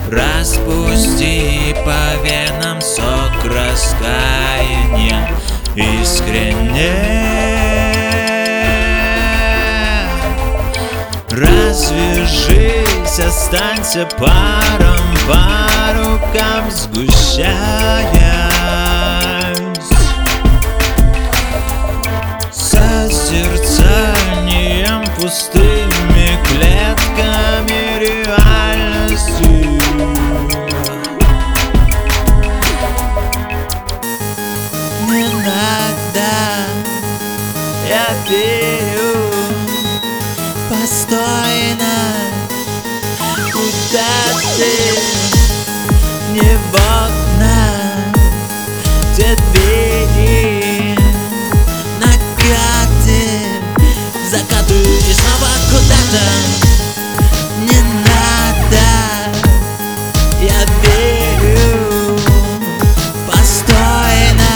Распусти по венам сок раскаяния искренне. Развяжись, останься паром, по рукам сгущаясь. Созерцанием пустыми клетками реальности. Не надо, я верю, постойно, куда ты, не в окна, те двери, накатим, закатываю и снова куда-то. Не надо, я верю, постойно,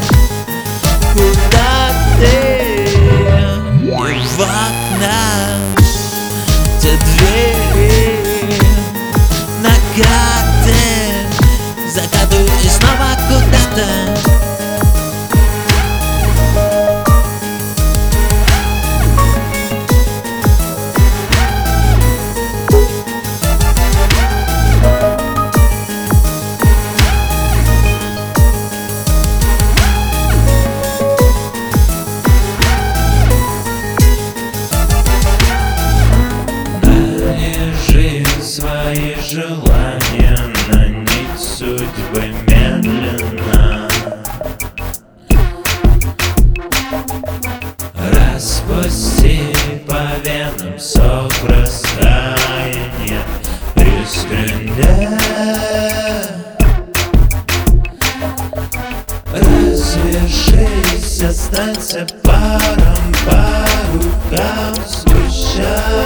куда ты, не в окна, те двери, накатим, закатываю и снова куда-то. Свои желания на нить судьбы медленно. Распусти по венам сок раскаяния искренне. Развяжись, останься паром, по рукам сгущаясь.